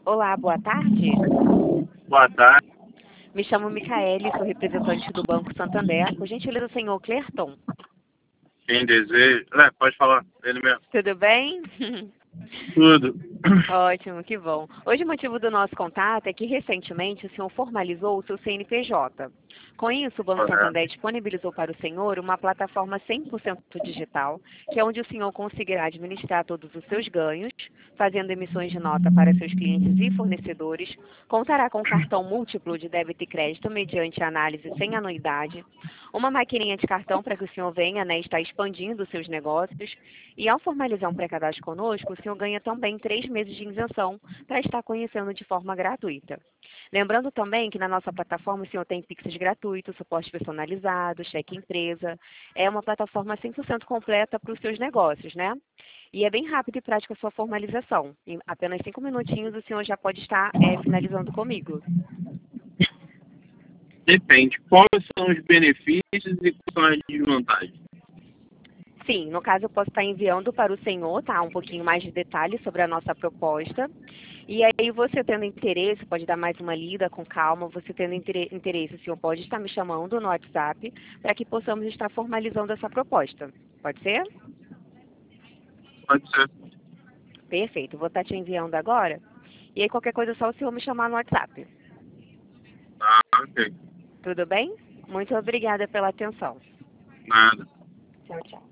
Olá, boa tarde. Boa tarde. Me chamo Micaele, sou representante do Banco Santander. Por gentileza, senhor Clerton. Quem deseja. Pode falar. Ele mesmo. Tudo bem? Tudo. Ótimo, que bom. Hoje o motivo do nosso contato é que recentemente o senhor formalizou o seu CNPJ. Com isso, o Banco Correto. Santander disponibilizou para o senhor uma plataforma 100% digital, que é onde o senhor conseguirá administrar todos os seus ganhos, fazendo emissões de nota para seus clientes e fornecedores, contará com cartão múltiplo de débito e crédito mediante análise sem anuidade, uma maquininha de cartão para que o senhor venha, estar expandindo os seus negócios, e ao formalizar um pré-cadastro conosco, o senhor ganha também 3 meses de isenção para estar conhecendo de forma gratuita. Lembrando também que na nossa plataforma o senhor tem Pix gratuito, suporte personalizado, cheque empresa. É uma plataforma 100% completa para os seus negócios, né? E é bem rápido e prática a sua formalização. Em apenas 5 minutinhos o senhor já pode estar finalizando comigo. Depende. Quais são os benefícios e quais são as desvantagens? Sim, no caso eu posso estar enviando para o senhor, tá? Um pouquinho mais de detalhes sobre a nossa proposta. E aí você tendo interesse, pode dar mais uma lida com calma, você tendo interesse, o senhor pode estar me chamando no WhatsApp para que possamos estar formalizando essa proposta. Pode ser? Pode ser. Perfeito, vou estar te enviando agora. E aí qualquer coisa é só o senhor me chamar no WhatsApp. Ok. Tudo bem? Muito obrigada pela atenção. Nada. Tchau, tchau.